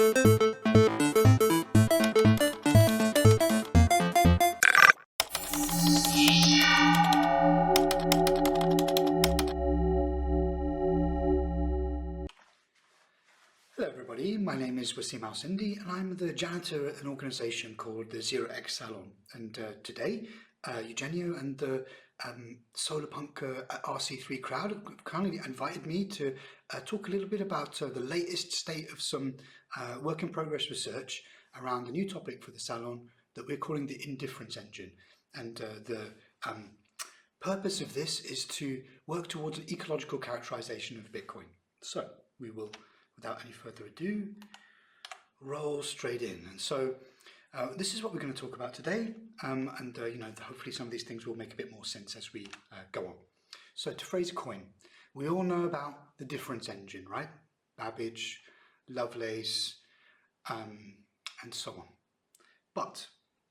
Hello everybody, my name is Wasim Al-Sindi and I'm the janitor at an organisation called the ZeroX Salon. And today, Eugenio and the Solarpunk RC3 crowd have kindly invited me to talk a little bit about the latest state of some work in progress research around a new topic for the Salon that we're calling the indifference engine. And the purpose of this is to work towards an ecological characterization of Bitcoin. So we will, without any further ado, roll straight in. And so this is what we're going to talk about today, hopefully some of these things will make a bit more sense as we go on. So to phrase a coin, we all know about the difference engine, right? Babbage, Lovelace, and so on. But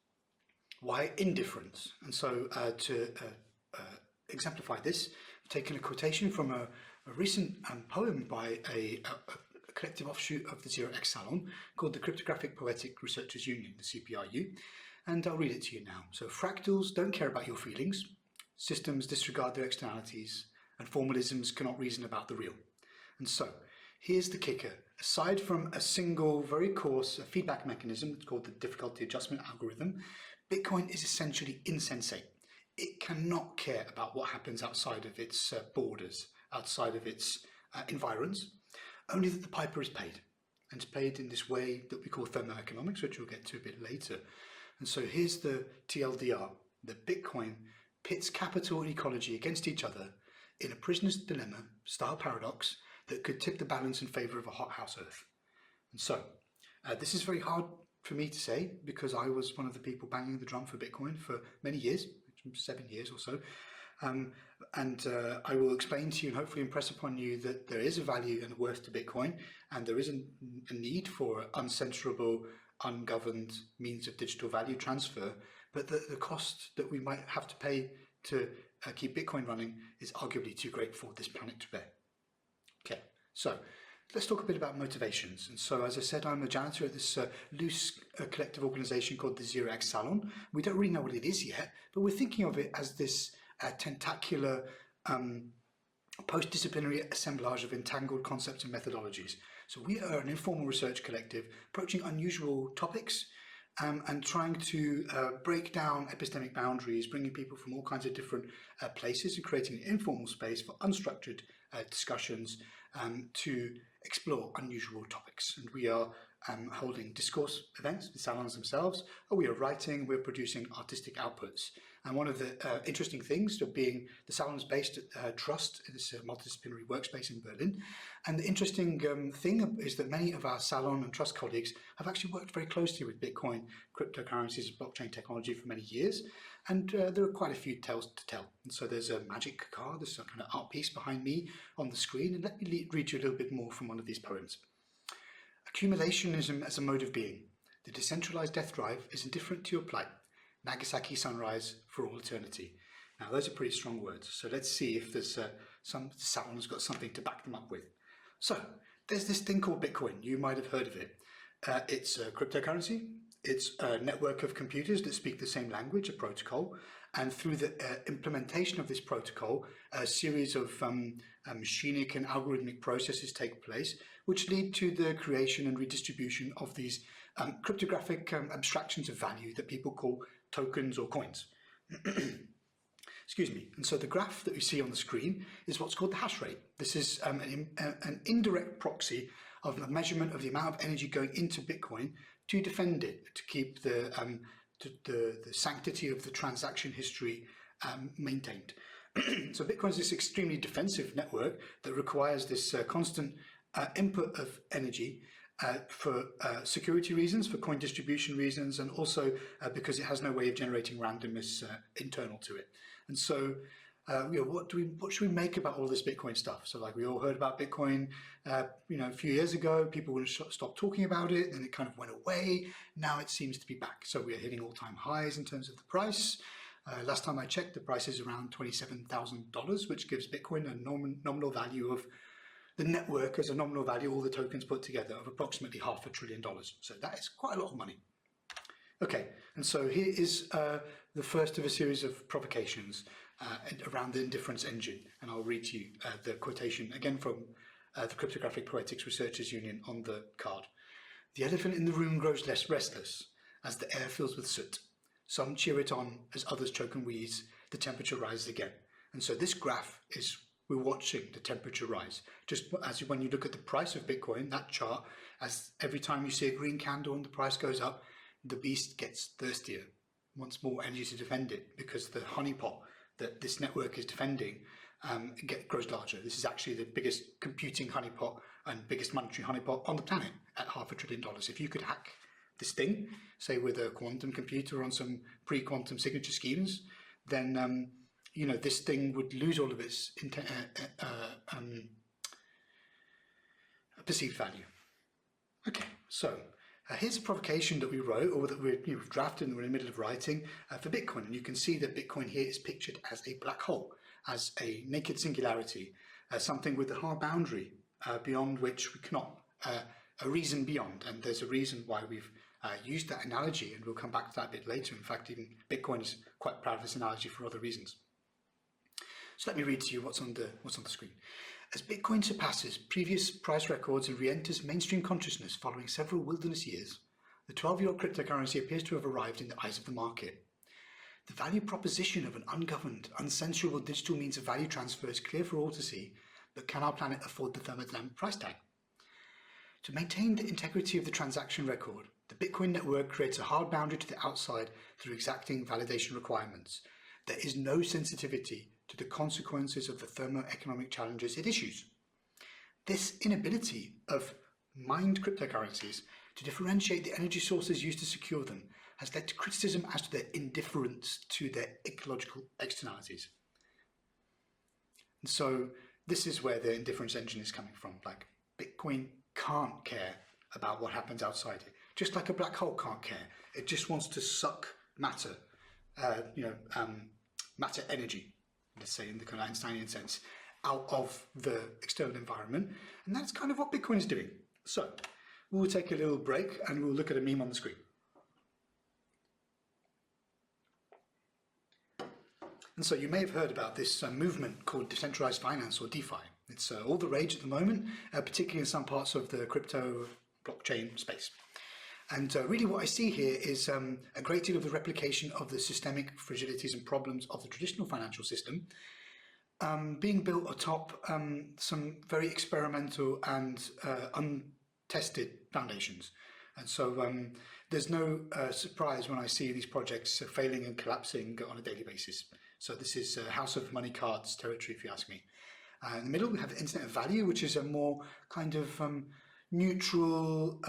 why indifference? And so to exemplify this, I've taken a quotation from a recent poem by a collective offshoot of the ZeroX Salon called the Cryptographic Poetic Researchers Union, the CPRU, and I'll read it to you now. So, fractals don't care about your feelings, systems disregard their externalities, and formalisms cannot reason about the real. And so, here's the kicker. Aside from a single, very coarse feedback mechanism called the difficulty adjustment algorithm, Bitcoin is essentially insensate. It cannot care about what happens outside of its borders, outside of its environs, only that the piper is paid, and it's paid in this way that we call thermoeconomics, which we'll get to a bit later. And so here's the TLDR, that Bitcoin pits capital and ecology against each other in a prisoner's dilemma style paradox that could tip the balance in favor of a hothouse Earth. And so this is very hard for me to say because I was one of the people banging the drum for Bitcoin for many years, 7 years or so. I will explain to you and hopefully impress upon you that there is a value and a worth to Bitcoin, and there is a need for uncensorable, ungoverned means of digital value transfer, but the cost that we might have to pay to keep Bitcoin running is arguably too great for this planet to bear. Okay, so let's talk a bit about motivations. And so, as I said, I'm a janitor at this loose collective organization called the ZeroX Salon. We don't really know what it is yet, but we're thinking of it as this tentacular post-disciplinary assemblage of entangled concepts and methodologies. So we are an informal research collective approaching unusual topics and trying to break down epistemic boundaries, bringing people from all kinds of different places and creating an informal space for unstructured discussions to explore unusual topics. And we are holding discourse events, the salons themselves, or we are writing, we're producing artistic outputs. And one of the interesting things of being the salon is based at Trust, this multidisciplinary workspace in Berlin. And the interesting thing is that many of our salon and Trust colleagues have actually worked very closely with Bitcoin, cryptocurrencies, and blockchain technology for many years. And there are quite a few tales to tell. And so there's a magic card, there's a kind of art piece behind me on the screen. And let me read you a little bit more from one of these poems. Accumulationism as a mode of being. The decentralized death drive is indifferent to your plight. Nagasaki sunrise for all eternity. Now those are pretty strong words. So let's see if there's someone's got something to back them up with. So there's this thing called Bitcoin. You might have heard of it. It's a cryptocurrency. It's a network of computers that speak the same language, a protocol. And through the implementation of this protocol, a series of machinic and algorithmic processes take place, which lead to the creation and redistribution of these cryptographic abstractions of value that people call tokens or coins. Excuse me. And so the graph that you see on the screen is what's called the hash rate. This is an indirect proxy of a measurement of the amount of energy going into Bitcoin to defend it, to keep the sanctity of the transaction history maintained. So Bitcoin is this extremely defensive network that requires this constant input of energy for security reasons, for coin distribution reasons, and also because it has no way of generating randomness internal to it. And so, what should we make about all this Bitcoin stuff? So, like we all heard about Bitcoin, a few years ago, people would stop talking about it, then it kind of went away. Now it seems to be back. So we are hitting all-time highs in terms of the price. Last time I checked, the price is around $27,000, which gives Bitcoin a nominal value of the network has a nominal value, all the tokens put together, of approximately $500 billion. So that is quite a lot of money. Okay, and so here is the first of a series of provocations around the indifference engine, and I'll read to you the quotation again from the Cryptographic Poetics Researchers Union on the card. The elephant in the room grows less restless as the air fills with soot. Some cheer it on as others choke and wheeze. The temperature rises again. And so this graph is, we're watching the temperature rise. Just as when you look at the price of Bitcoin, that chart, as every time you see a green candle and the price goes up, the beast gets thirstier, wants more energy to defend it, because the honeypot that this network is defending grows larger. This is actually the biggest computing honeypot and biggest monetary honeypot on the planet at $500 billion. If you could hack this thing, say with a quantum computer on some pre-quantum signature schemes, then you know, this thing would lose all of its perceived value. Okay, so here's a provocation that we wrote, or that we've drafted and we're in the middle of writing for Bitcoin. And you can see that Bitcoin here is pictured as a black hole, as a naked singularity, something with a hard boundary beyond which we cannot reason beyond. And there's a reason why we've used that analogy, and we'll come back to that a bit later. In fact, even Bitcoin is quite proud of this analogy for other reasons. So let me read to you what's on the screen. As Bitcoin surpasses previous price records and re-enters mainstream consciousness following several wilderness years, the 12-year-old cryptocurrency appears to have arrived in the eyes of the market. The value proposition of an ungoverned, uncensorable digital means of value transfer is clear for all to see, but can our planet afford the thermodynamic price tag? To maintain the integrity of the transaction record, the Bitcoin network creates a hard boundary to the outside through exacting validation requirements. There is no sensitivity to the consequences of the thermo-economic challenges it issues. This inability of mined cryptocurrencies to differentiate the energy sources used to secure them has led to criticism as to their indifference to their ecological externalities. And so this is where the indifference engine is coming from. Like, Bitcoin can't care about what happens outside it, just like a black hole can't care. It just wants to suck matter, matter energy, let's say in the kind of Einsteinian sense, out of the external environment. And that's kind of what Bitcoin is doing. So we'll take a little break and we'll look at a meme on the screen. And so you may have heard about this movement called decentralized finance, or DeFi. It's all the rage at the moment, particularly in some parts of the crypto blockchain space. And really what I see here is a great deal of the replication of the systemic fragilities and problems of the traditional financial system being built atop some very experimental and untested foundations. And so there's no surprise when I see these projects failing and collapsing on a daily basis. So this is House of Money Cards territory, if you ask me. In the middle, we have the Internet of Value, which is a more kind of neutral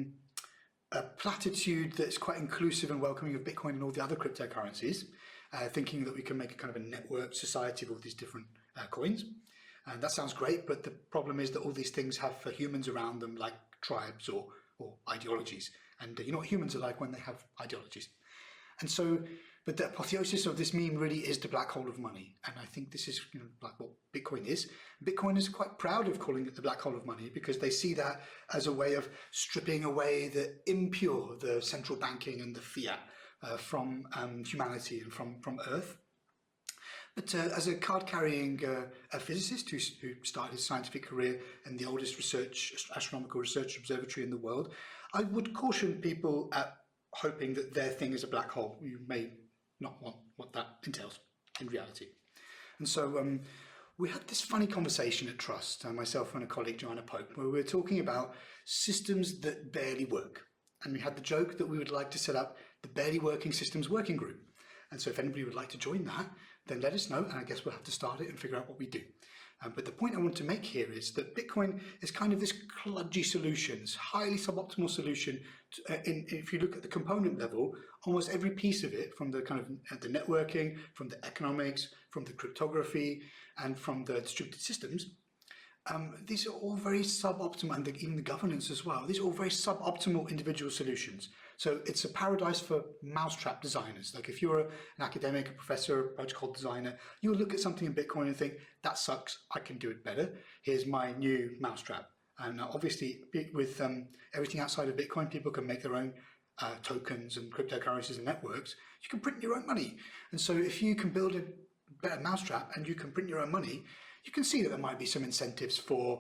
platitude that's quite inclusive and welcoming of Bitcoin and all the other cryptocurrencies, thinking that we can make a kind of a networked society of all these different coins. And that sounds great, but the problem is that all these things have humans around them, like tribes or ideologies. And you know what humans are like when they have ideologies. And so, but the apotheosis of this meme really is the black hole of money. And I think this is like what Bitcoin is. Bitcoin is quite proud of calling it the black hole of money, because they see that as a way of stripping away the impure, the central banking and the fiat from humanity and from Earth. But as a card-carrying physicist who started his scientific career in the oldest astronomical research observatory in the world, I would caution people at hoping that their thing is a black hole. You may not want what that entails in reality. And so we had this funny conversation at Trust, myself and a colleague, Joanna Pope, where we were talking about systems that barely work. And we had the joke that we would like to set up the Barely Working Systems Working Group. And so if anybody would like to join that, then let us know, and I guess we'll have to start it and figure out what we do. But the point I want to make here is that Bitcoin is kind of this kludgy solution, this highly suboptimal solution. If you look at the component level, almost every piece of it, from the kind of the networking, from the economics, from the cryptography, and from the distributed systems, these are all very suboptimal, and even the governance as well. These are all very suboptimal individual solutions. So it's a paradise for mousetrap designers. Like if you're an academic, a professor, a protocol designer, you'll look at something in Bitcoin and think, that sucks, I can do it better. Here's my new mousetrap. And now obviously with everything outside of Bitcoin, people can make their own tokens and cryptocurrencies and networks. You can print your own money. And so if you can build a better mousetrap and you can print your own money, you can see that there might be some incentives for,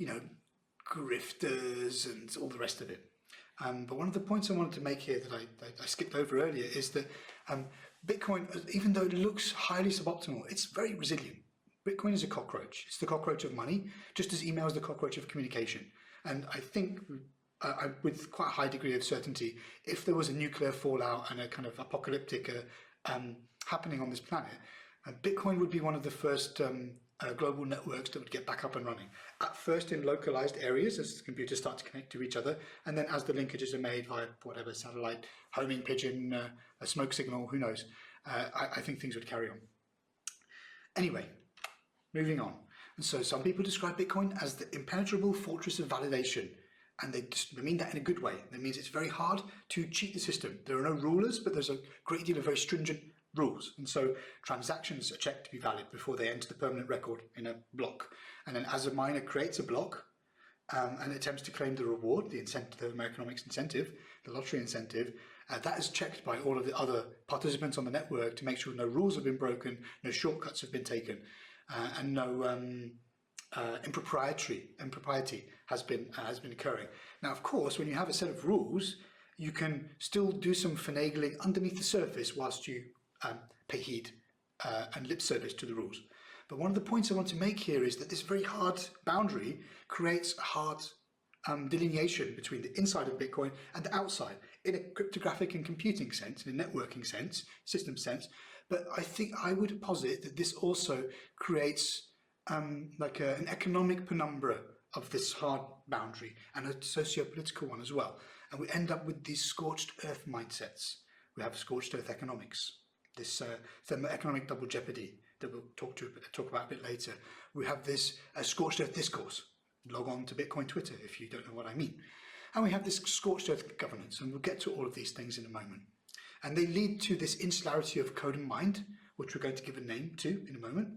grifters and all the rest of it. But one of the points I wanted to make here that I skipped over earlier is that Bitcoin, even though it looks highly suboptimal, it's very resilient. Bitcoin is a cockroach. It's the cockroach of money, just as email is the cockroach of communication. And I think with quite a high degree of certainty, if there was a nuclear fallout and a kind of apocalyptic happening on this planet, Bitcoin would be one of the first global networks that would get back up and running. At first in localized areas as the computers start to connect to each other, and then as the linkages are made via whatever satellite, homing pigeon, a smoke signal, who knows, I think things would carry on. Anyway, moving on. And so some people describe Bitcoin as the impenetrable fortress of validation, and they mean that in a good way. That means it's very hard to cheat the system. There are no rulers, but there's a great deal of very stringent rules, and so transactions are checked to be valid before they enter the permanent record in a block. And then as a miner creates a block and attempts to claim the reward, the incentive, the economics incentive, the lottery incentive, that is checked by all of the other participants on the network to make sure no rules have been broken, no shortcuts have been taken, and no impropriety has been occurring. Now, of course, when you have a set of rules, you can still do some finagling underneath the surface whilst you pay heed and lip service to the rules. But one of the points I want to make here is that this very hard boundary creates a hard delineation between the inside of Bitcoin and the outside in a cryptographic and computing sense, in a networking sense, system sense. But I think I would posit that this also creates like an economic penumbra of this hard boundary and a socio-political one as well. And we end up with these scorched earth mindsets. We have scorched earth economics, this thermoeconomic double jeopardy that we'll talk about a bit later. We have this scorched earth discourse. Log on to Bitcoin Twitter if you don't know what I mean. And we have this scorched earth governance, and we'll get to all of these things in a moment. And they lead to this insularity of code and mind, which we're going to give a name to in a moment.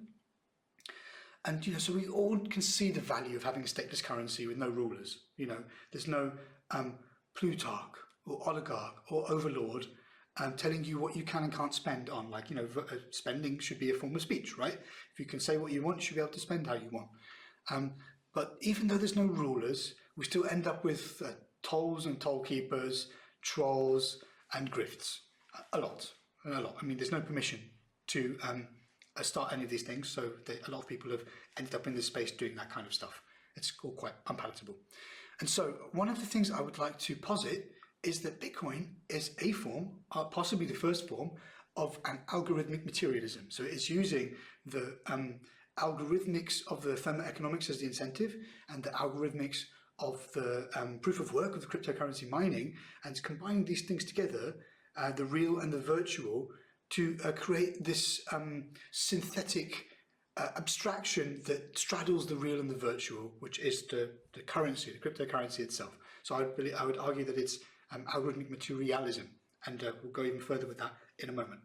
And so we all can see the value of having a stateless currency with no rulers. There's no Plutarch or oligarch or overlord telling you what you can and can't spend on. Like, spending should be a form of speech, right? If you can say what you want, you should be able to spend how you want. But even though there's no rulers, we still end up with tolls and toll keepers, trolls and grifts. A lot. I mean, there's no permission to start any of these things, so a lot of people have ended up in this space doing that kind of stuff. It's all quite unpalatable. And so one of the things I would like to posit is that Bitcoin is a form, possibly the first form, of an algorithmic materialism. So it's using the algorithmics of the thermoeconomics as the incentive and the algorithmics of the proof of work of the cryptocurrency mining, and combining these things together, the real and the virtual, to create this synthetic abstraction that straddles the real and the virtual, which is the currency, the cryptocurrency itself. So I would argue that it's algorithmic materialism, and we'll go even further with that in a moment.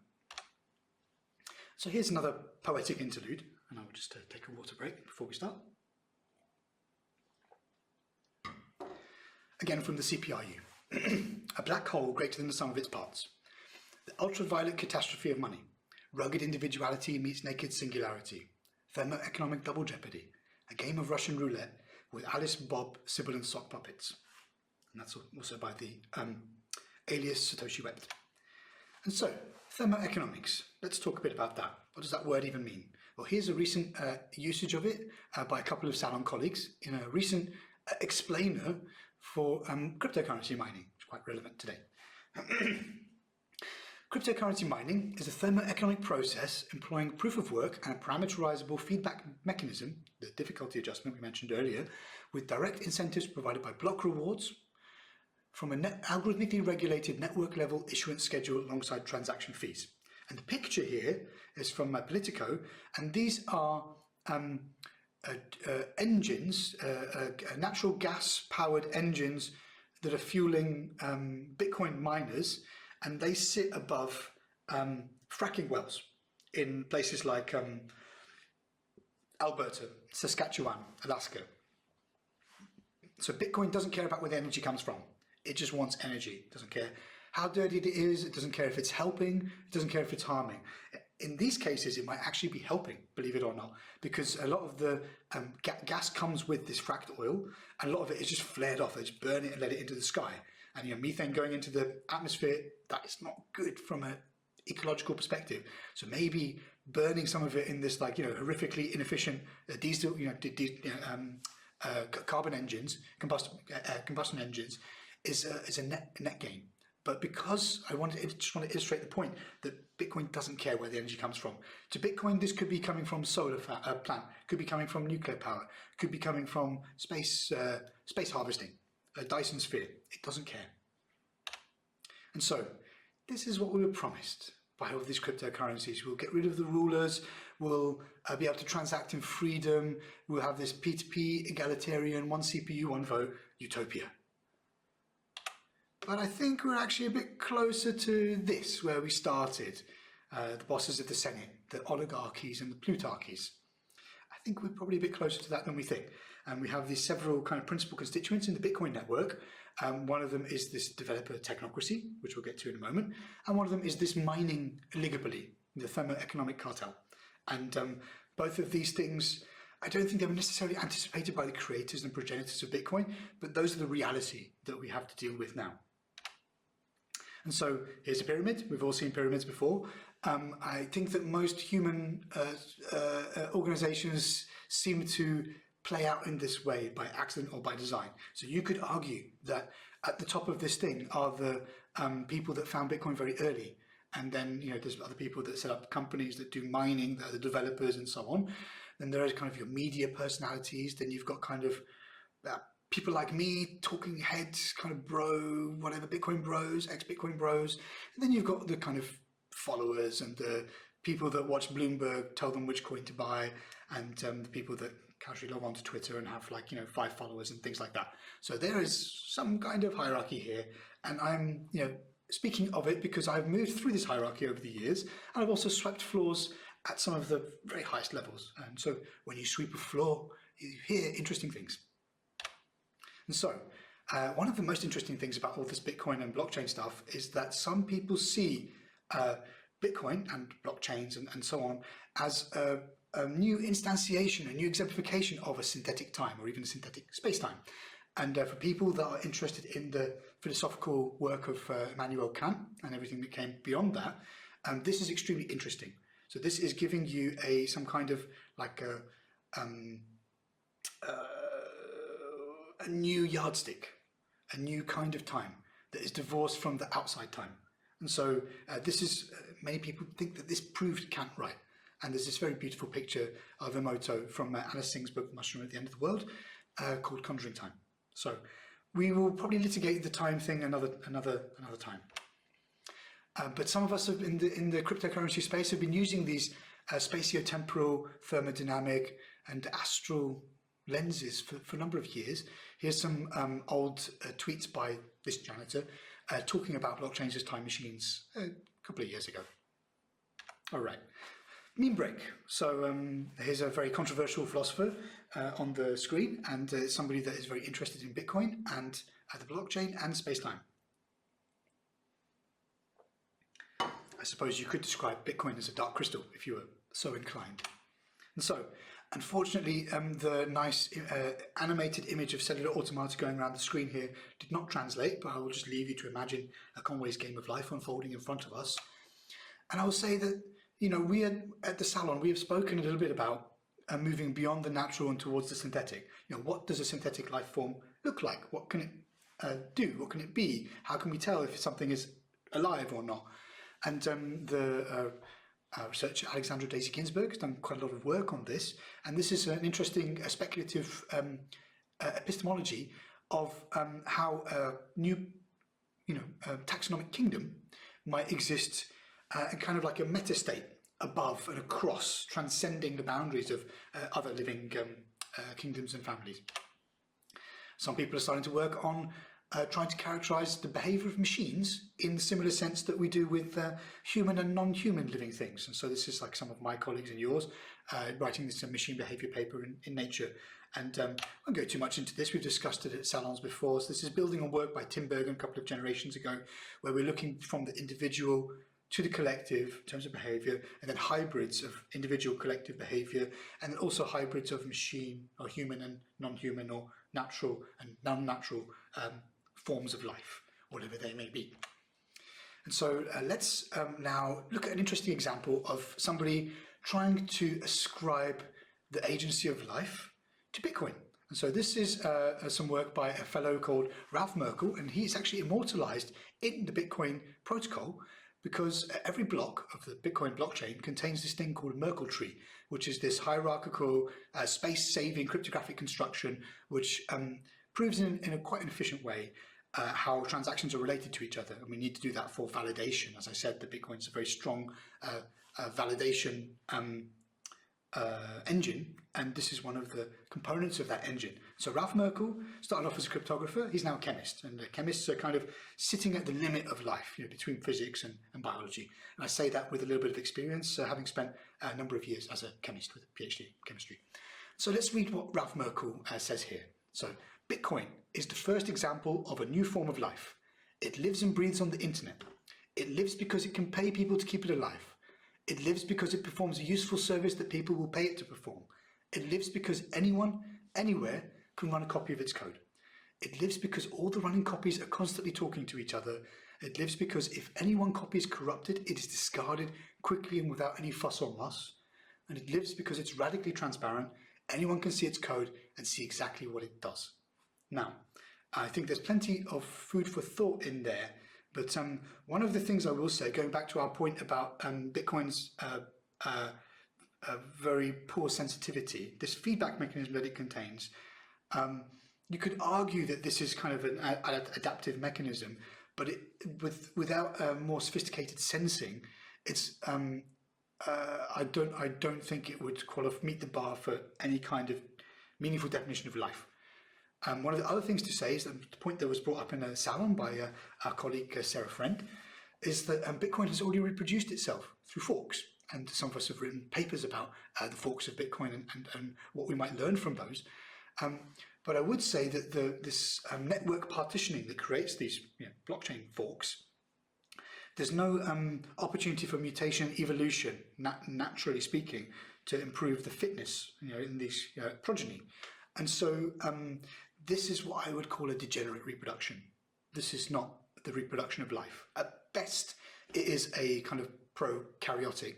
So here's another poetic interlude, and I will just take a water break before we start. Again from the CPRU. A black hole greater than the sum of its parts. The ultraviolet catastrophe of money. Rugged individuality meets naked singularity. Thermoeconomic double jeopardy. A game of Russian roulette with Alice, Bob, Sybil and sock puppets. And that's also by the alias Satoshi Wept. And so, thermoeconomics. Let's talk a bit about that. What does that word even mean? Well, here's a recent usage of it by a couple of Salon colleagues in a recent explainer for cryptocurrency mining, which is quite relevant today. Cryptocurrency mining is a thermoeconomic process employing proof of work and a parameterizable feedback mechanism, the difficulty adjustment we mentioned earlier, with direct incentives provided by block rewards from an algorithmically regulated network level issuance schedule alongside transaction fees. And the picture here is from Politico, and these are engines, natural gas powered engines that are fueling Bitcoin miners, and they sit above fracking wells in places like Alberta, Saskatchewan, Alaska. So Bitcoin doesn't care about where the energy comes from. It just wants energy. It doesn't care how dirty it is. It doesn't care if it's helping. It doesn't care if it's harming. In these cases, it might actually be helping, believe it or not, because a lot of the gas comes with this fracked oil, and a lot of it is just flared off. They just burn it and let it into the sky. And methane going into the atmosphere, that is not good from an ecological perspective. So maybe burning some of it in this horrifically inefficient diesel, carbon engines, combustion engines, is a net gain. But because I just want to illustrate the point that Bitcoin doesn't care where the energy comes from. To Bitcoin, this could be coming from solar plant, could be coming from nuclear power, could be coming from space harvesting, a Dyson sphere. It doesn't care. And so this is what we were promised by all of these cryptocurrencies. We'll get rid of the rulers. We'll be able to transact in freedom. We'll have this P2P, egalitarian, one CPU, one vote utopia. But I think we're actually a bit closer to this, where we started. The bosses of the Senate, the oligarchies and the plutarchies. I think we're probably a bit closer to that than we think. And we have these several kind of principal constituents in the Bitcoin network. One of them is this developer technocracy, which we'll get to in a moment. And one of them is this mining oligopoly, the thermoeconomic cartel. And both of these things, I don't think they were necessarily anticipated by the creators and progenitors of Bitcoin, but those are the reality that we have to deal with now. And so here's a pyramid. We've all seen pyramids before. I think that most human organizations seem to play out in this way by accident or by design. So you could argue that at the top of this thing are the people that found Bitcoin very early. And then, there's other people that set up companies that do mining, the developers and so on. Then there is kind of your media personalities. Then you've got kind of people like me, talking heads, kind of bro, whatever, Bitcoin bros, ex-Bitcoin bros. And then you've got the kind of followers and the people that watch Bloomberg tell them which coin to buy, and the people that casually log on to Twitter and have 5 followers and things like that. So there is some kind of hierarchy here. And I'm, speaking of it because I've moved through this hierarchy over the years, and I've also swept floors at some of the very highest levels. And so when you sweep a floor, you hear interesting things. And so, one of the most interesting things about all this Bitcoin and blockchain stuff is that some people see Bitcoin and blockchains and so on as a new instantiation, a new exemplification of a synthetic time or even a synthetic space-time. And for people that are interested in the philosophical work of Immanuel Kant and everything that came beyond that, this is extremely interesting. So this is giving you some kind of a new yardstick, a new kind of time that is divorced from the outside time. And so this is, many people think that this proved Kant right. And there's this very beautiful picture of Emoto from Alice Singh's book, Mushroom at the End of the World, called Conjuring Time. So we will probably litigate the time thing another time. But some of us have in the cryptocurrency space have been using these spatiotemporal, thermodynamic and astral lenses for a number of years. Here's some old tweets by this janitor talking about blockchains as time machines a couple of years ago. All right, meme break. So here's a very controversial philosopher on the screen, and somebody that is very interested in Bitcoin and the blockchain and space-time. I suppose you could describe Bitcoin as a dark crystal if you were so inclined. And so, unfortunately, the nice animated image of Cellular Automata going around the screen here did not translate, but I will just leave you to imagine a Conway's Game of Life unfolding in front of us. And I will say that, we at the salon, we have spoken a little bit about moving beyond the natural and towards the synthetic. What does a synthetic life form look like? What can it do? What can it be? How can we tell if something is alive or not? And the researcher Alexandra Daisy Ginsburg has done quite a lot of work on this, and this is an interesting speculative epistemology of how a new taxonomic kingdom might exist kind of like a meta-state above and across, transcending the boundaries of other living kingdoms and families. Some people are starting to work on trying to characterize the behavior of machines in the similar sense that we do with human and non-human living things. And so this is like some of my colleagues and yours writing this machine behavior paper in Nature. And I won't go too much into this. We've discussed it at salons before. So this is building on work by Tim Bergen a couple of generations ago, where we're looking from the individual to the collective in terms of behavior, and then hybrids of individual collective behavior, and then also hybrids of machine or human and non-human or natural and non-natural forms of life, whatever they may be. And so let's now look at an interesting example of somebody trying to ascribe the agency of life to Bitcoin. And so this is some work by a fellow called Ralph Merkle, and he's actually immortalized in the Bitcoin protocol because every block of the Bitcoin blockchain contains this thing called Merkle tree, which is this hierarchical space-saving cryptographic construction which proves in a quite an efficient way how transactions are related to each other. And we need to do that for validation. As I said, the Bitcoin is a very strong validation engine, and this is one of the components of that engine. So Ralph Merkle started off as a cryptographer. He's now a chemist, and chemists are kind of sitting at the limit of life, between physics and biology. And I say that with a little bit of experience, having spent a number of years as a chemist with a PhD in chemistry. So let's read what Ralph Merkle says here. So Bitcoin is the first example of a new form of life. It lives and breathes on the internet. It lives because it can pay people to keep it alive. It lives because it performs a useful service that people will pay it to perform. It lives because anyone, anywhere, can run a copy of its code. It lives because all the running copies are constantly talking to each other. It lives because if any one copy is corrupted, it is discarded quickly and without any fuss or muss. And it lives because it's radically transparent. Anyone can see its code and see exactly what it does. Now, I think there's plenty of food for thought in there. But one of the things I will say, going back to our point about Bitcoin's very poor sensitivity, this feedback mechanism that it contains, you could argue that this is kind of an adaptive mechanism, but without more sophisticated sensing, it's I don't think it would meet the bar for any kind of meaningful definition of life. One of the other things to say is that the point that was brought up in a salon by our colleague Sarah Friend is that Bitcoin has already reproduced itself through forks, and some of us have written papers about the forks of Bitcoin and what we might learn from those. But I would say that this network partitioning that creates these blockchain forks, there's no opportunity for mutation evolution, naturally speaking, to improve the fitness in these progeny. And so this is what I would call a degenerate reproduction. This is not the reproduction of life. At best, it is a kind of prokaryotic,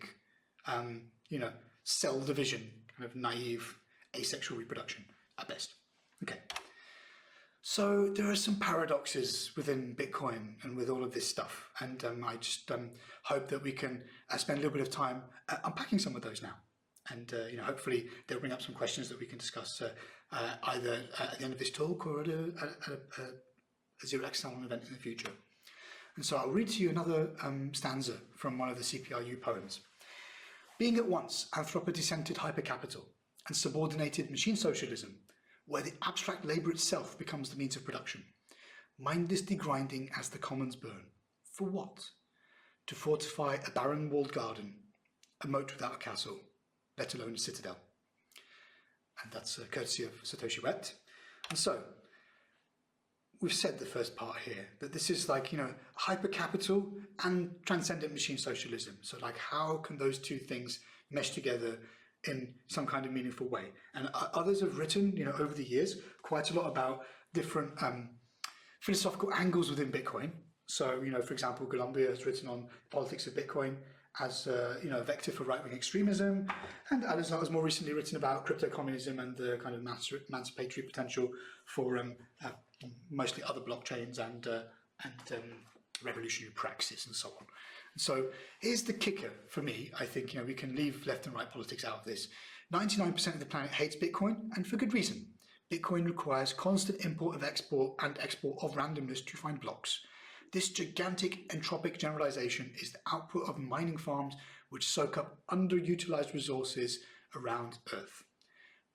cell division, kind of naive, asexual reproduction at best. Okay. So there are some paradoxes within Bitcoin and with all of this stuff. And I just hope that we can spend a little bit of time unpacking some of those now. And hopefully they'll bring up some questions that we can discuss either at the end of this talk or at a ZeroX Salon event in the future. And so I'll read to you another stanza from one of the CPRU poems. Being at once anthropody-centered hypercapital and subordinated machine socialism, where the abstract labour itself becomes the means of production, mindlessly grinding as the commons burn. For what? To fortify a barren walled garden, a moat without a castle, let alone a citadel. And that's courtesy of Satoshi Wet. And so, we've said the first part here, that this is like, hypercapital and transcendent machine socialism. So like, how can those two things mesh together in some kind of meaningful way? And others have written, over the years, quite a lot about different philosophical angles within Bitcoin. So, for example, Columbia has written on politics of Bitcoin as a vector for right-wing extremism, and Alizar has more recently written about crypto-communism and the kind of emancipatory potential for mostly other blockchains and revolutionary praxis and so on. And so here's the kicker for me. I think we can leave left and right politics out of this. 99% of the planet hates Bitcoin, and for good reason. Bitcoin requires constant import and export of randomness to find blocks. This gigantic entropic generalization is the output of mining farms which soak up underutilized resources around Earth.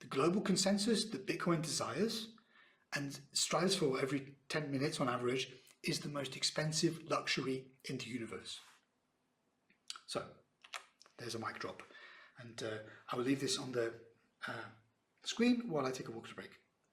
The global consensus that Bitcoin desires and strives for every 10 minutes on average is the most expensive luxury in the universe. So there's a mic drop, and I will leave this on the screen while I take a water break.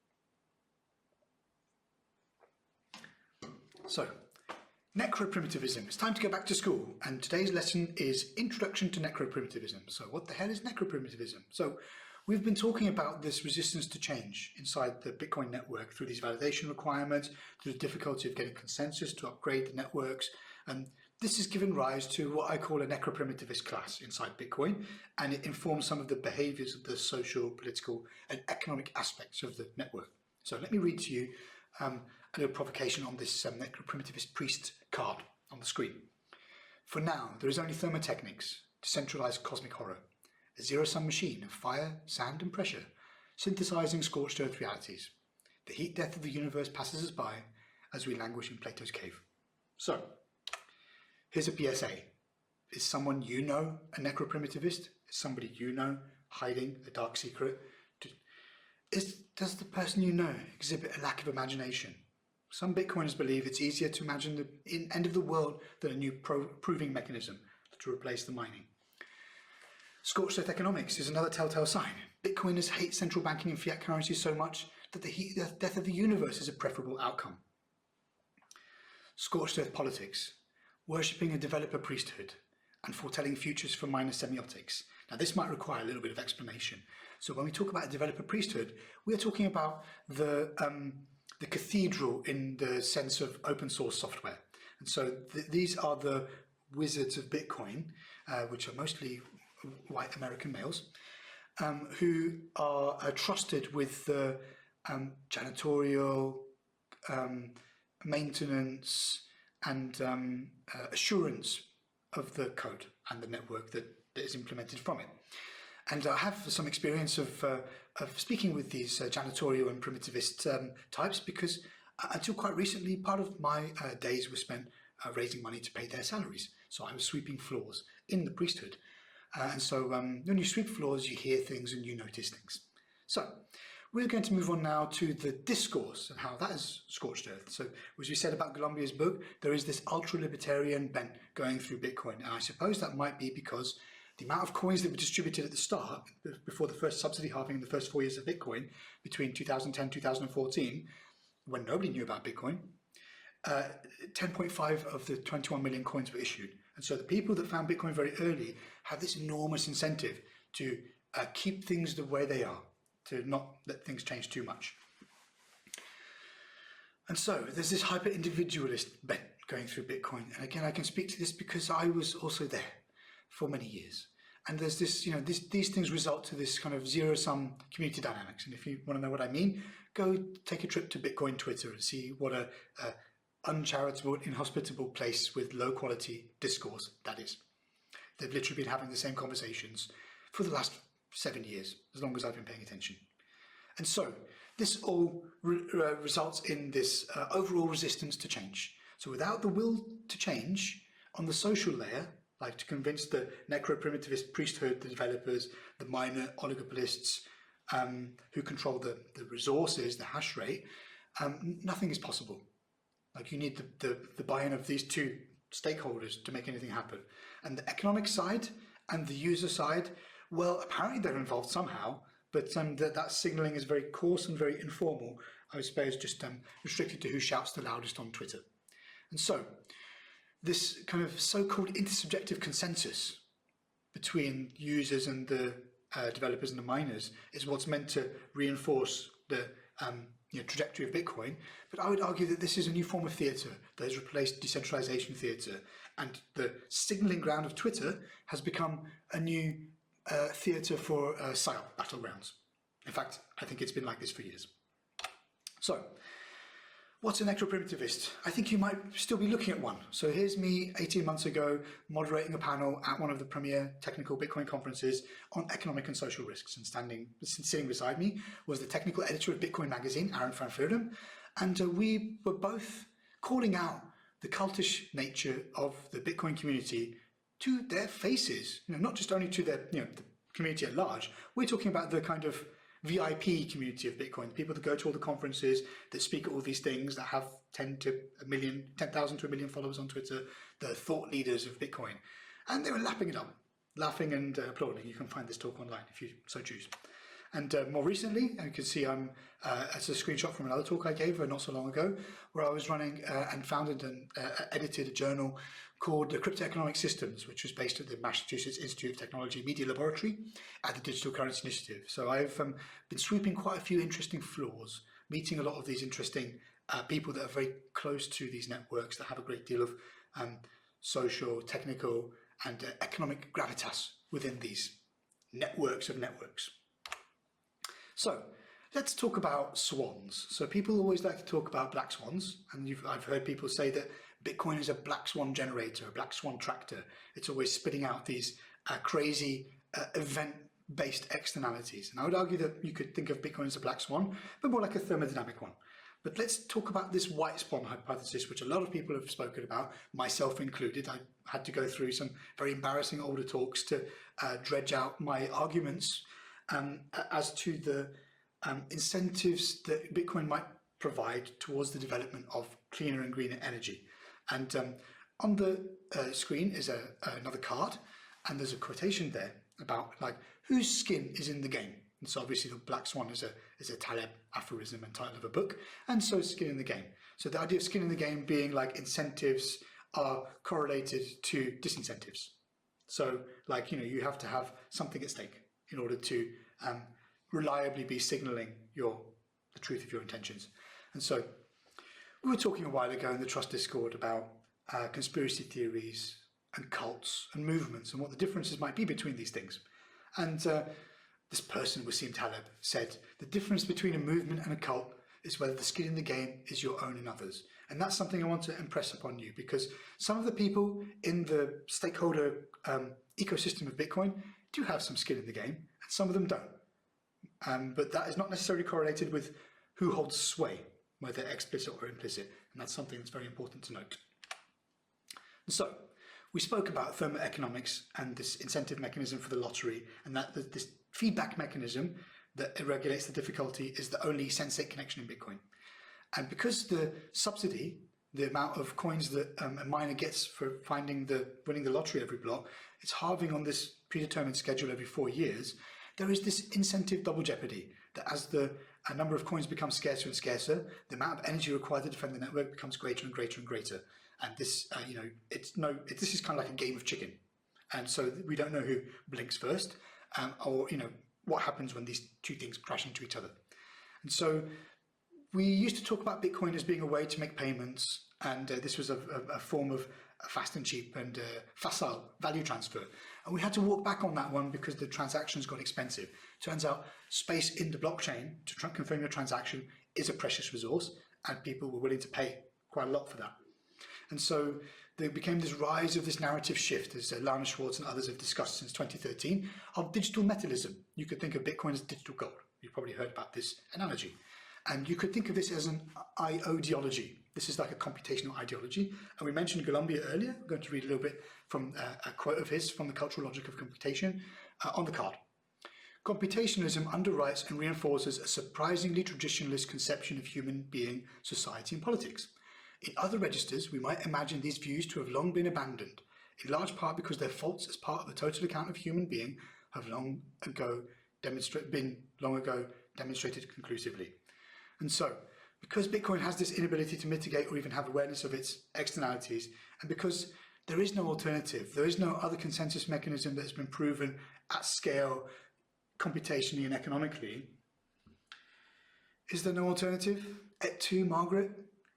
So, necroprimitivism. It's time to go back to school, and today's lesson is Introduction to Necroprimitivism. So what the hell is necroprimitivism? So we've been talking about this resistance to change inside the Bitcoin network through these validation requirements, through the difficulty of getting consensus to upgrade the networks, and this has given rise to what I call a necroprimitivist class inside Bitcoin, and it informs some of the behaviors of the social, political, and economic aspects of the network. So let me read to you a little provocation on this necroprimitivist priest card on the screen. For now, there is only thermotechnics, decentralized cosmic horror, a zero-sum machine of fire, sand, and pressure, synthesizing scorched earth realities. The heat death of the universe passes us by as we languish in Plato's cave. So, here's a PSA. Is someone you know a necroprimitivist? Is somebody you know hiding a dark secret? Does the person you know exhibit a lack of imagination? Some Bitcoiners believe it's easier to imagine the end of the world than a new proving mechanism to replace the mining. Scorched earth economics is another telltale sign. Bitcoiners hate central banking and fiat currency so much that the death of the universe is a preferable outcome. Scorched earth politics, worshipping a developer priesthood, and foretelling futures for minor semiotics. Now this might require a little bit of explanation. So when we talk about a developer priesthood, we are talking about the cathedral in the sense of open source software. And so these are the wizards of Bitcoin, which are mostly white American males, who are trusted with the janitorial, maintenance, and assurance of the code and the network that is implemented from it. And I have some experience of speaking with these janitorial and primitivist types, because until quite recently, part of my days were spent raising money to pay their salaries. So I was sweeping floors in the priesthood. And so when you sweep floors, you hear things and you notice things. So we're going to move on now to the discourse and how that is scorched earth. So as we said about Columbia's book, there is this ultra-libertarian bent going through Bitcoin. And I suppose that might be because the amount of coins that were distributed at the start, before the first subsidy halving in the first 4 years of Bitcoin, between 2010 and 2014, when nobody knew about Bitcoin, 10.5 of the 21 million coins were issued. And so the people that found Bitcoin very early have this enormous incentive to keep things the way they are, to not let things change too much. And so there's this hyper-individualist bent going through Bitcoin. And again, I can speak to this because I was also there for many years. And there's this, these things result to this kind of zero-sum community dynamics. And if you want to know what I mean, go take a trip to Bitcoin Twitter and see what a uncharitable, inhospitable place with low-quality discourse that is. They've literally been having the same conversations for the last 7 years, as long as I've been paying attention. And so this all results in this overall resistance to change. So without the will to change on the social layer, like to convince the necroprimitivist priesthood, the developers, the minor oligopolists who control the resources, the hash rate, nothing is possible. Like you need the buy-in of these two stakeholders to make anything happen. And the economic side and the user side, well, apparently they're involved somehow, but that signaling is very coarse and very informal, I suppose just restricted to who shouts the loudest on Twitter. And so this kind of so-called intersubjective consensus between users and the developers and the miners is what's meant to reinforce the trajectory of Bitcoin. But I would argue that this is a new form of theatre that has replaced decentralization theatre, and the signaling ground of Twitter has become a new theatre for psyop battlegrounds. In fact, I think it's been like this for years. So, what's a necroprimitivist? I think you might still be looking at one. So here's me 18 months ago moderating a panel at one of the premier technical Bitcoin conferences on economic and social risks, and sitting beside me was the technical editor of Bitcoin magazine, Aaron van Veerden, and we were both calling out the cultish nature of the Bitcoin community to their faces, not just only to their, the community at large. We're talking about the kind of VIP community of Bitcoin, people that go to all the conferences, that speak at all these things, that have 10,000 to a million followers on Twitter, the thought leaders of Bitcoin. And they were lapping it up, laughing and applauding. You can find this talk online if you so choose. And more recently, you can see it's a screenshot from another talk I gave not so long ago, where I was running and founded and edited a journal called the Crypto Economic Systems, which was based at the Massachusetts Institute of Technology Media Laboratory at the Digital Currency Initiative. So I've been sweeping quite a few interesting floors, meeting a lot of these interesting people that are very close to these networks, that have a great deal of social, technical, and economic gravitas within these networks of networks. So let's talk about swans. So people always like to talk about black swans, and I've heard people say that Bitcoin is a black swan generator, a black swan tractor. It's always spitting out these crazy event-based externalities. And I would argue that you could think of Bitcoin as a black swan, but more like a thermodynamic one. But let's talk about this white swan hypothesis, which a lot of people have spoken about, myself included. I had to go through some very embarrassing older talks to dredge out my arguments as to the incentives that Bitcoin might provide towards the development of cleaner and greener energy. And on the screen is another card, and there's a quotation there about like whose skin is in the game. And so obviously the black swan is a Taleb aphorism and title of a book, and so is skin in the game. So the idea of skin in the game being like incentives are correlated to disincentives. So like, you have to have something at stake in order to reliably be signaling the truth of your intentions. And so we were talking a while ago in the Trust Discord about conspiracy theories and cults and movements and what the differences might be between these things. And this person, Wassim Taleb, said the difference between a movement and a cult is whether the skin in the game is your own and others. And that's something I want to impress upon you, because some of the people in the stakeholder ecosystem of Bitcoin do have some skin in the game, and some of them don't. But that is not necessarily correlated with who holds sway, whether explicit or implicit, and that's something that's very important to note. And so, we spoke about thermoeconomics and this incentive mechanism for the lottery, and that this feedback mechanism that regulates the difficulty is the only sensate connection in Bitcoin. And because the subsidy, the amount of coins that a miner gets for winning the lottery every block, it's halving on this predetermined schedule every 4 years, there is this incentive double jeopardy, that as the number of coins becomes scarcer and scarcer, the amount of energy required to defend the network becomes greater and greater and greater. And this, this is kind of like a game of chicken. And so we don't know who blinks first, or what happens when these two things crash into each other. And so we used to talk about Bitcoin as being a way to make payments, and this was a form of fast and cheap and facile value transfer. And we had to walk back on that one because the transactions got expensive. Turns out space in the blockchain to confirm your transaction is a precious resource, and people were willing to pay quite a lot for that. And so there became this rise of this narrative shift, as Lana Schwartz and others have discussed since 2013, of digital metallism. You could think of Bitcoin as digital gold. You've probably heard about this analogy. And you could think of this as an ideology. This is like a computational ideology. And we mentioned Columbia earlier. I'm going to read a little bit from a quote of his from The Cultural Logic of Computation on the card. Computationalism underwrites and reinforces a surprisingly traditionalist conception of human being, society, and politics. In other registers, we might imagine these views to have long been abandoned, in large part because their faults as part of the total account of human being have long ago demonstrated conclusively. And so, because Bitcoin has this inability to mitigate or even have awareness of its externalities, and because there is no alternative, there is no other consensus mechanism that has been proven at scale, computationally and economically, is there no alternative? Et tu, Margaret?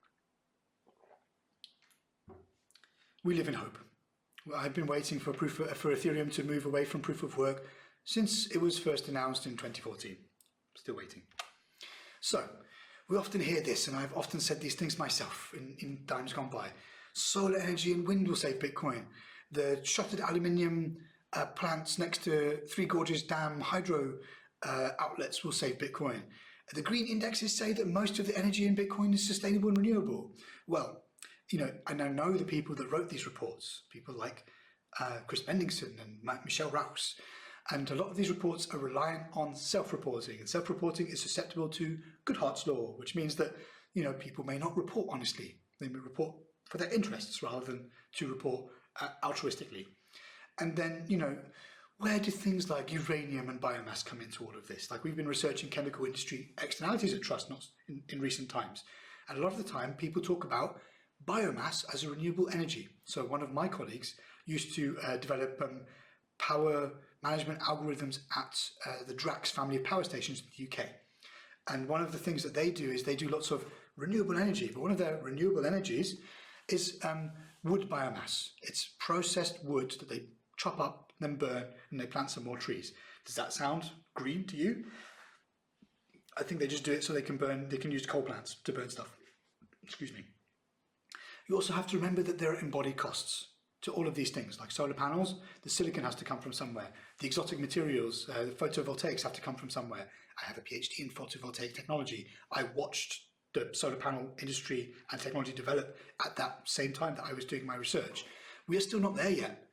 We live in hope. I've been waiting for Ethereum to move away from proof of work since it was first announced in 2014. Still waiting. So, we often hear this, and I've often said these things myself in times gone by. Solar energy and wind will save Bitcoin. The shuttered aluminium plants next to Three Gorges Dam hydro outlets will save Bitcoin. The green indexes say that most of the energy in Bitcoin is sustainable and renewable. Well, I now know the people that wrote these reports, people like Chris Bendingson and Michelle Rouse. And a lot of these reports are reliant on self-reporting, and self-reporting is susceptible to Goodhart's law, which means that, people may not report honestly. They may report for their interests rather than to report altruistically. And then, where do things like uranium and biomass come into all of this? Like, we've been researching chemical industry externalities at Trustnos in recent times. And a lot of the time people talk about biomass as a renewable energy. So one of my colleagues used to develop power management algorithms at the Drax family of power stations in the UK. And one of the things that they do is they do lots of renewable energy, but one of their renewable energies is wood biomass. It's processed wood that they chop up, then burn, and they plant some more trees. Does that sound green to you? I think they just do it so they can use coal plants to burn stuff. Excuse me. You also have to remember that there are embodied costs to all of these things, like solar panels. The silicon has to come from somewhere. The exotic materials, the photovoltaics have to come from somewhere. I have a PhD in photovoltaic technology. I watched the solar panel industry and technology develop at that same time that I was doing my research. We are still not there yet.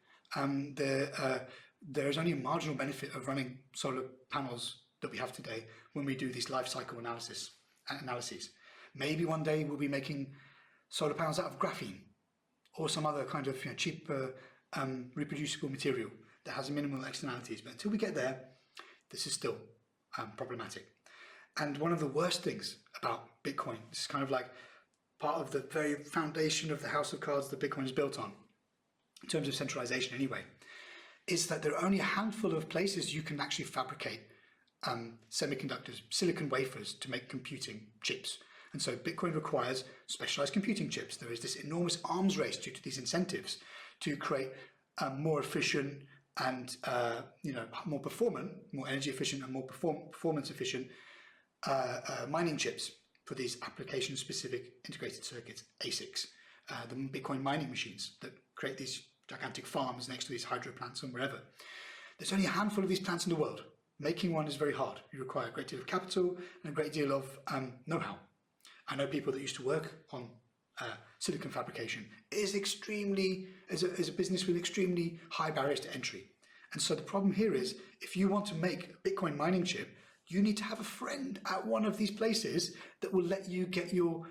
There is only a marginal benefit of running solar panels that we have today when we do these life cycle analyses. Maybe one day we'll be making solar panels out of graphene or some other kind of cheap reproducible material that has minimal externalities. But until we get there, this is still problematic. And one of the worst things about Bitcoin, this is kind of like part of the very foundation of the house of cards that Bitcoin is built on, in terms of centralization anyway, is that there are only a handful of places you can actually fabricate semiconductors, silicon wafers, to make computing chips. And so Bitcoin requires specialized computing chips. There is this enormous arms race due to these incentives to create more efficient and more performant, more energy efficient and more performance efficient mining chips for these application-specific integrated circuits, ASICs, the Bitcoin mining machines that create these gigantic farms next to these hydro plants and wherever. There's only a handful of these plants in the world. Making one is very hard. You require a great deal of capital and a great deal of know-how. I know people that used to work on silicon fabrication. It is a business with extremely high barriers to entry. And so the problem here is, if you want to make a Bitcoin mining chip, you need to have a friend at one of these places that will let you get your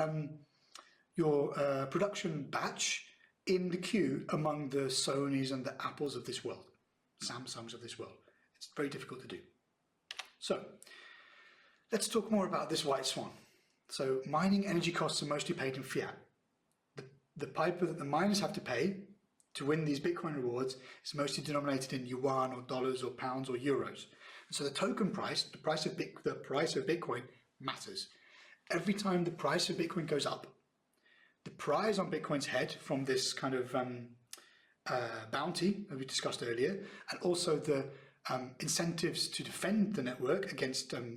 production batch in the queue among the Sonys and the Apples of this world, Samsungs of this world. It's very difficult to do. So let's talk more about this white swan. So mining energy costs are mostly paid in fiat. The piper that the miners have to pay to win these Bitcoin rewards is mostly denominated in yuan or dollars or pounds or euros. And so the token price, the price of Bitcoin matters. Every time the price of Bitcoin goes up, the prize on Bitcoin's head from this kind of bounty that we discussed earlier, and also the incentives to defend the network against a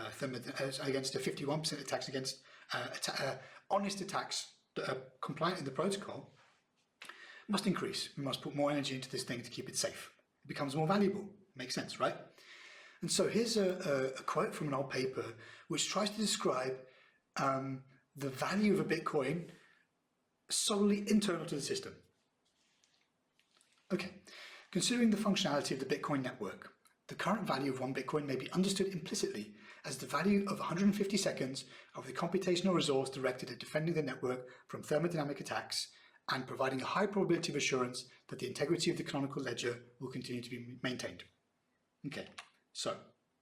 51% attacks against honest attacks that are compliant in the protocol, must increase. We must put more energy into this thing to keep it safe. It becomes more valuable. Makes sense, right? And so here's a quote from an old paper which tries to describe the value of a Bitcoin solely internal to the system. Okay, considering the functionality of the Bitcoin network, the current value of one Bitcoin may be understood implicitly as the value of 150 seconds of the computational resource directed at defending the network from thermodynamic attacks and providing a high probability of assurance that the integrity of the canonical ledger will continue to be maintained. Okay, so,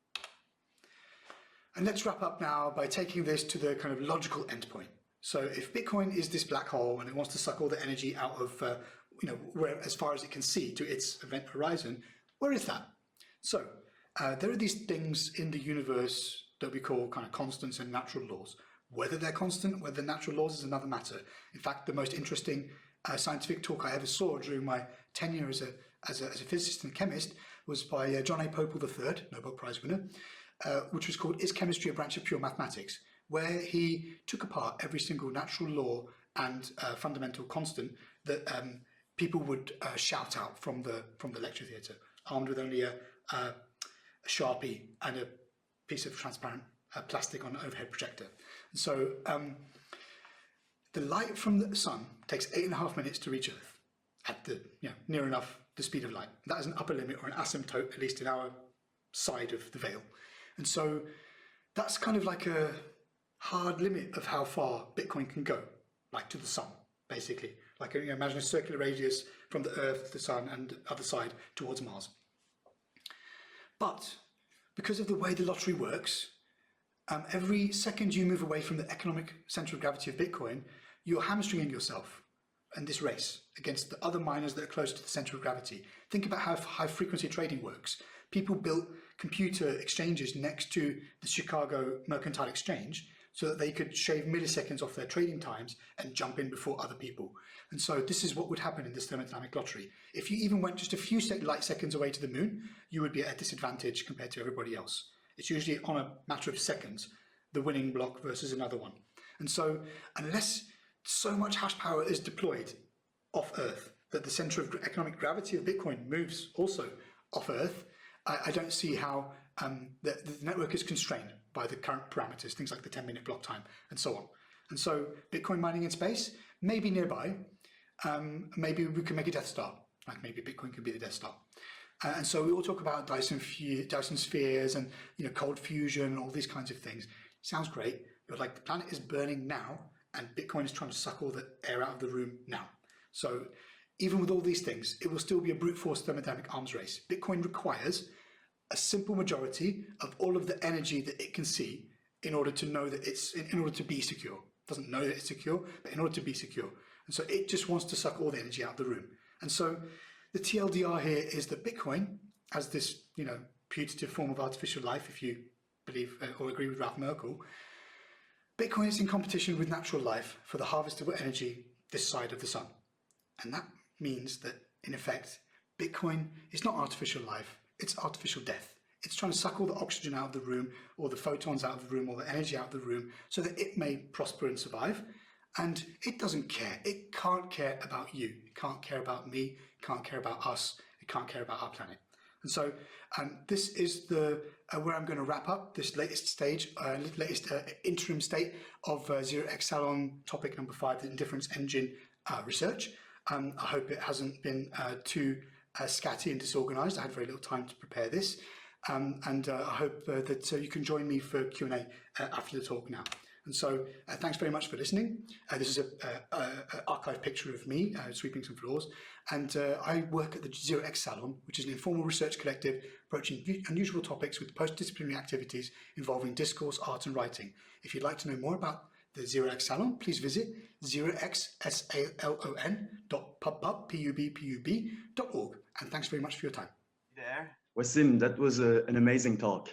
and let's wrap up now by taking this to the kind of logical endpoint. So if Bitcoin is this black hole and it wants to suck all the energy out of, where, as far as it can see to its event horizon, where is that? So there are these things in the universe that we call kind of constants and natural laws. Whether they're constant, whether they're natural laws is another matter. In fact, the most interesting scientific talk I ever saw during my tenure as a physicist and chemist was by John A. Popel III, Nobel Prize winner, which was called Is Chemistry a Branch of Pure Mathematics?, where he took apart every single natural law and fundamental constant that people would shout out from the lecture theatre, armed with only a Sharpie and a piece of transparent plastic on an overhead projector. And so the light from the sun takes 8.5 minutes to reach Earth. at the near enough the speed of light. That is an upper limit or an asymptote, at least in our side of the veil. And so that's kind of like a hard limit of how far Bitcoin can go, like to the sun, basically. Like imagine a circular radius from the Earth to the sun and the other side towards Mars. But because of the way the lottery works, every second you move away from the economic center of gravity of Bitcoin, you're hamstringing yourself in this race against the other miners that are close to the center of gravity. Think about how high frequency trading works. People built computer exchanges next to the Chicago Mercantile Exchange so that they could shave milliseconds off their trading times and jump in before other people. And so this is what would happen in this thermodynamic lottery. If you even went just a few light seconds away to the moon, you would be at a disadvantage compared to everybody else. It's usually on a matter of seconds, the winning block versus another one. And so unless so much hash power is deployed off Earth that the center of economic gravity of Bitcoin moves also off Earth, I don't see how the network is constrained by the current parameters, things like the 10-minute block time and so on. And so Bitcoin mining in space, maybe nearby, maybe we can make a Death Star, like maybe Bitcoin could be the Death Star. And so we all talk about Dyson spheres and cold fusion, all these kinds of things. Sounds great, but like the planet is burning now, and Bitcoin is trying to suck all the air out of the room now. So even with all these things, it will still be a brute force thermodynamic arms race. Bitcoin requires a simple majority of all of the energy that it can see in order to know that in order to be secure. It doesn't know that it's secure, but in order to be secure. And so it just wants to suck all the energy out of the room. And so the TLDR here is that Bitcoin, as this, putative form of artificial life, if you believe or agree with Ralph Merkle, Bitcoin is in competition with natural life for the harvestable energy this side of the sun. And that means that, in effect, Bitcoin is not artificial life, it's artificial death. It's trying to suck all the oxygen out of the room, or the photons out of the room, or the energy out of the room, so that it may prosper and survive. And it doesn't care. It can't care about you. It can't care about me. It can't care about us. It can't care about our planet. And so this is where I'm going to wrap up this latest interim state of Zero X Salon topic number 5, the indifference engine research. I hope it hasn't been too scatty and disorganized. I had very little time to prepare this. And I hope that you can join me for Q&A after the talk now. And so thanks very much for listening. This is an archive picture of me sweeping some floors. And I work at the Zero X Salon, which is an informal research collective approaching unusual topics with post-disciplinary activities involving discourse, art and writing. If you'd like to know more about the Zero X Salon, please visit zeroxsalon.pubpub.org. And thanks very much for your time. There. Wasim, that was an amazing talk.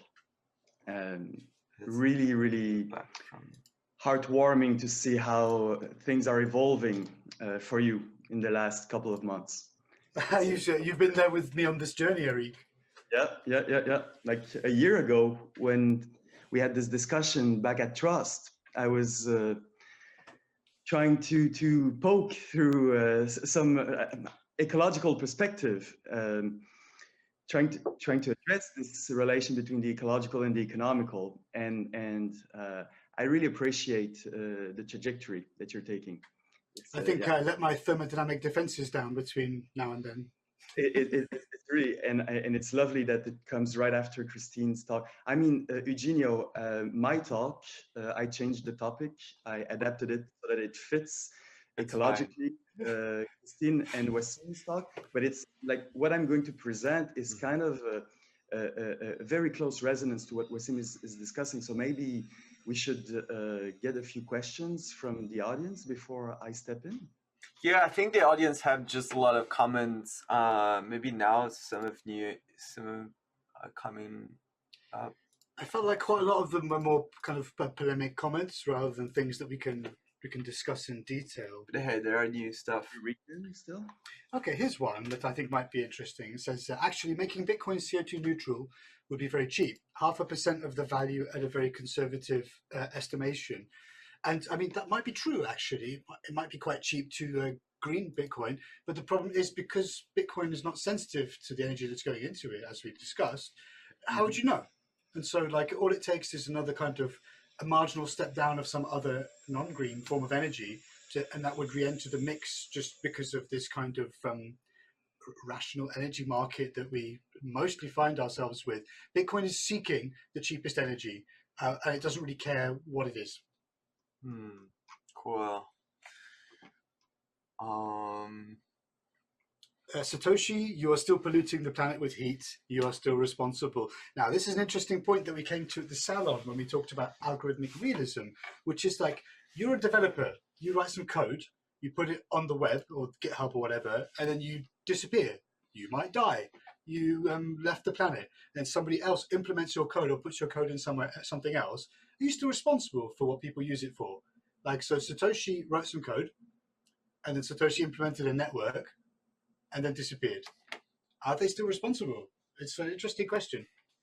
Really, really heartwarming to see how things are evolving for you in the last couple of months. You've been there with me on this journey, Eric. Yeah. Like a year ago, when we had this discussion back at Trust, I was trying to poke through some ecological perspective, trying to address this relation between the ecological and the economical, and I really appreciate the trajectory that you're taking. I think I let my thermodynamic defenses down between now and then. It's really, and it's lovely that it comes right after Christine's talk. I mean, Eugenio, my talk, I changed the topic, I adapted it so that it fits ecologically, Christine and Wasim's talk, but it's like what I'm going to present is kind of a very close resonance to what Wasim is discussing. So maybe we should get a few questions from the audience before I step in. Yeah, I think the audience have just a lot of comments. Maybe now some are coming up. I felt like quite a lot of them were more kind of polemic comments rather than things that we can discuss in detail. But hey, there are new stuff. Reading still? Okay, here's one that I think might be interesting. It says, actually making Bitcoin CO2 neutral would be very cheap. 0.5% of the value at a very conservative estimation. And I mean, that might be true, actually. It might be quite cheap to green Bitcoin. But the problem is because Bitcoin is not sensitive to the energy that's going into it, as we've discussed, how would you know? And so like all it takes is another kind of a marginal step down of some other non-green form of energy and that would re-enter the mix just because of this kind of rational energy market that we mostly find ourselves with. Bitcoin is seeking the cheapest energy, and it doesn't really care what it is. Cool. Satoshi, you are still polluting the planet with heat. You are still responsible. Now, this is an interesting point that we came to at the salon when we talked about algorithmic realism, which is like, you're a developer, you write some code, you put it on the web or GitHub or whatever, and then you disappear. You might die. You left the planet, and somebody else implements your code or puts your code in something else. Are you still responsible for what people use it for? Like, so Satoshi wrote some code, and then Satoshi implemented a network, and then disappeared. Are they still responsible? It's an interesting question.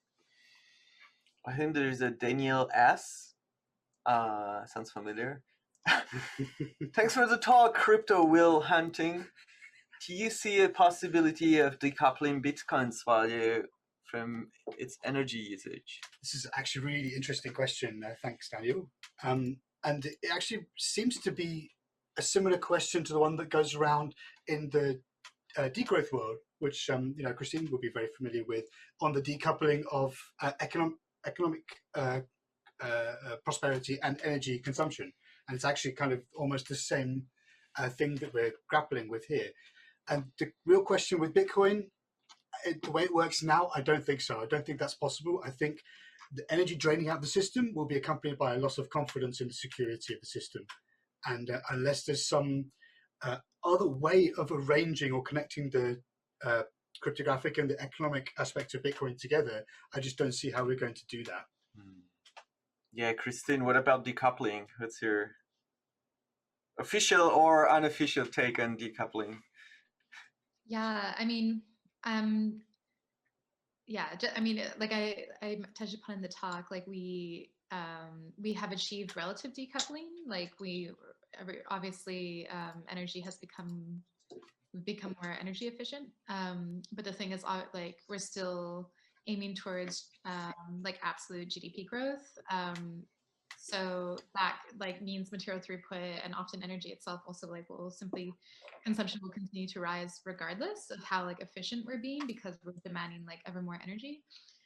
I think there's a Daniel S. Sounds familiar. Thanks for the talk, Crypto Will Hunting. Do you see a possibility of decoupling Bitcoin's value from its energy usage? This is actually a really interesting question. Thanks, Daniel. And it actually seems to be a similar question to the one that goes around in the degrowth world, which Christine will be very familiar with, on the decoupling of economic prosperity and energy consumption. And it's actually kind of almost the same thing that we're grappling with here. And the real question with Bitcoin, the way it works now, I don't think so. I don't think that's possible. I think the energy draining out of the system will be accompanied by a loss of confidence in the security of the system. And unless there's some other way of arranging or connecting the cryptographic and the economic aspects of Bitcoin together, I just don't see how we're going to do that. Yeah, Christine, what about decoupling? What's your official or unofficial take on decoupling? Yeah, I mean, like I touched upon in the talk, like we have achieved relative decoupling. Like obviously energy has become more energy efficient. But the thing is, like we're still aiming towards like absolute GDP growth. So that like means material throughput and often energy itself also like consumption will continue to rise regardless of how like efficient we're being because we're demanding like ever more energy.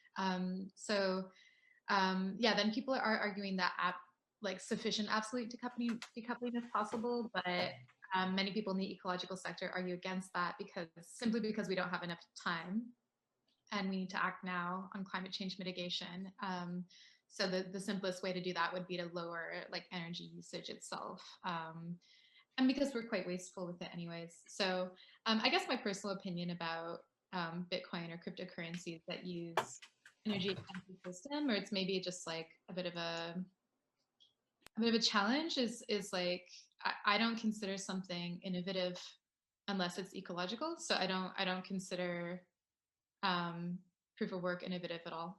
Then people are arguing that like sufficient absolute decoupling is possible, but many people in the ecological sector argue against that simply because we don't have enough time and we need to act now on climate change mitigation. So the simplest way to do that would be to lower like energy usage itself. And because we're quite wasteful with it anyways. So I guess my personal opinion about Bitcoin or cryptocurrencies that use energy intensive system, or it's maybe just like a bit of a challenge is like, I don't consider something innovative unless it's ecological. So I don't consider proof of work innovative at all.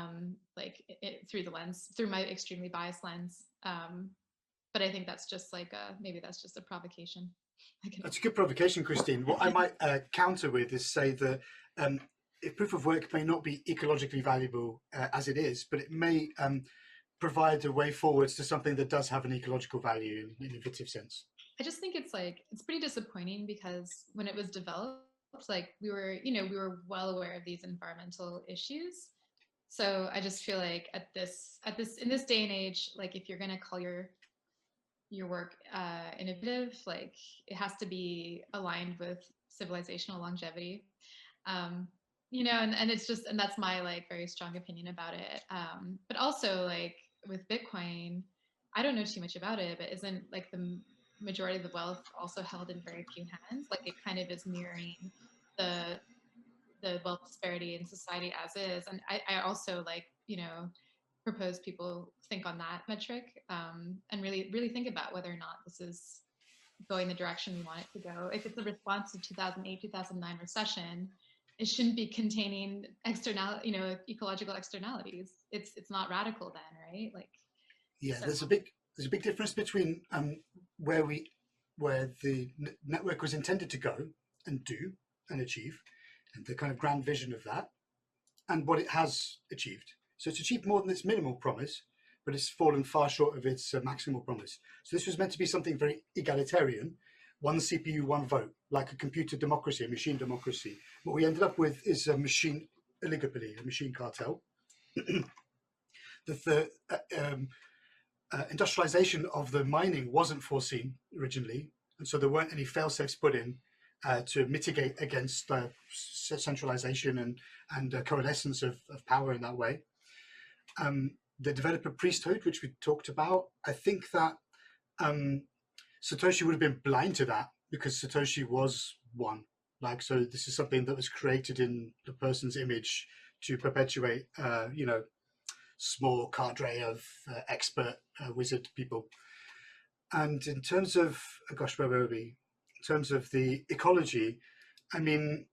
Through my extremely biased lens. But I think that's just like maybe that's just a provocation. That's a good provocation, Christine. What I might counter with is say that if proof of work may not be ecologically valuable as it is, but it may provide a way forwards to something that does have an ecological value in an innovative sense. I just think it's pretty disappointing because when it was developed, like we were well aware of these environmental issues. So I just feel like in this day and age, like if you're gonna call your work innovative, like it has to be aligned with civilizational longevity. And it's just, and that's my like very strong opinion about it. But also like with Bitcoin, I don't know too much about it, but isn't like the majority of the wealth also held in very few hands? Like it kind of is mirroring the wealth disparity in society as is. And I also like, propose people think on that metric and really think about whether or not this is going the direction we want it to go. If it's a response to 2008, 2009 recession, it shouldn't be containing ecological externalities. It's not radical then, right? Like, yeah, so. There's a big difference between where the network was intended to go and do and achieve, and the kind of grand vision of that, and what it has achieved. So it's achieved more than its minimal promise, but it's fallen far short of its maximal promise. So this was meant to be something very egalitarian, one CPU, one vote, like a computer democracy, a machine democracy. What we ended up with is a machine oligopoly, a machine cartel. The industrialization of the mining wasn't foreseen originally, and so there weren't any fail-safes put in to mitigate against centralization and coalescence of power in that way. The developer priesthood, which we talked about, I think that Satoshi would have been blind to that because Satoshi was one. Like, so this is something that was created in the person's image to perpetuate, small cadre of expert wizard people. And in terms of, gosh, where were we? In terms of the ecology, I mean,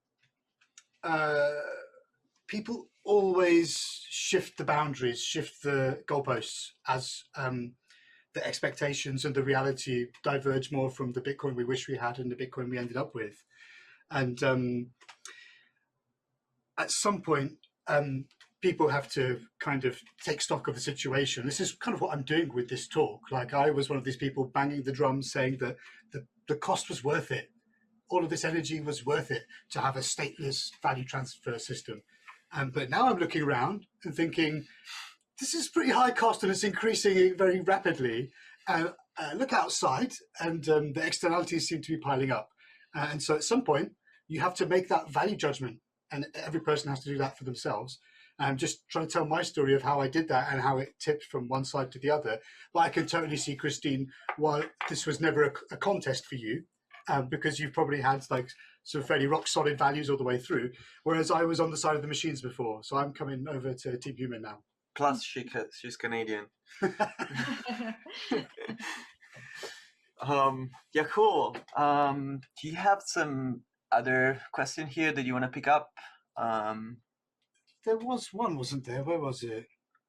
people always shift the boundaries, shift the goalposts as the expectations and the reality diverge more from the Bitcoin we wish we had and the Bitcoin we ended up with. And at some point, people have to kind of take stock of the situation. This is kind of what I'm doing with this talk. Like, I was one of these people banging the drum saying that the cost was worth it. All of this energy was worth it to have a stateless value transfer system. But now I'm looking around and thinking, this is pretty high cost and it's increasing very rapidly. Look outside and the externalities seem to be piling up. And so at some point, you have to make that value judgment, and every person has to do that for themselves. I'm just trying to tell my story of how I did that and how it tipped from one side to the other. But I can totally see, Christine, why this was never a contest for you, because you've probably had like some fairly rock solid values all the way through, whereas I was on the side of the machines before. So I'm coming over to Team Human now. Plus, she's Canadian. Yeah, cool. Do you have some other question here that you want to pick up? There was one, wasn't there? Where was it?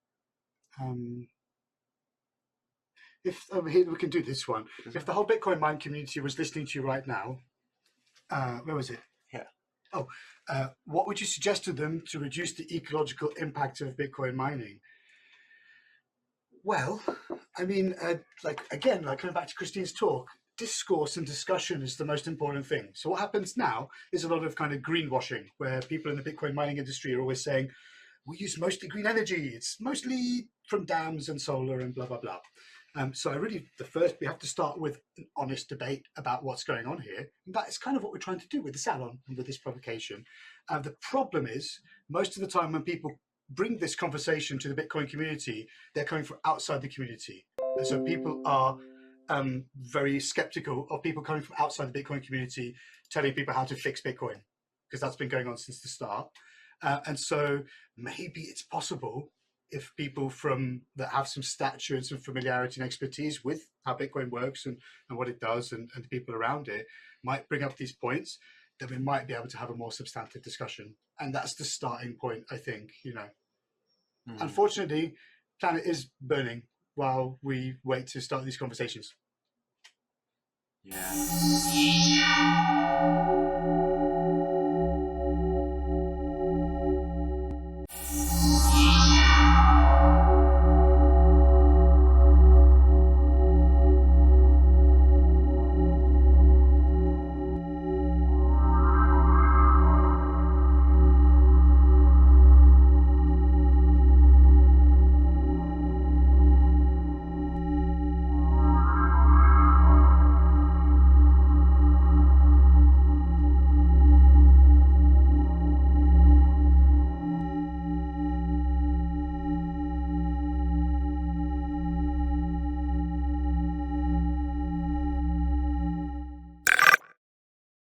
If here we can do this one. If the whole Bitcoin mine community was listening to you right now, where was it? Yeah. Oh, what would you suggest to them to reduce the ecological impact of Bitcoin mining? Well, I mean, like coming back to Christine's talk, discourse and discussion is the most important thing. So what happens now is a lot of kind of greenwashing, where people in the Bitcoin mining industry are always saying, we use mostly green energy. It's mostly from dams and solar and blah, blah, blah. So we have to start with an honest debate about what's going on here. And that is kind of what we're trying to do with the salon and with this publication. The problem is, most of the time when people bring this conversation to the Bitcoin community, they're coming from outside the community. And so people are very skeptical of people coming from outside the Bitcoin community telling people how to fix Bitcoin, because that's been going on since the start. And so maybe it's possible if people that have some stature and some familiarity and expertise with how Bitcoin works and what it does and the people around it might bring up these points, then we might be able to have a more substantive discussion. And that's the starting point, I think, Unfortunately, planet is burning while we wait to start these conversations. Yeah.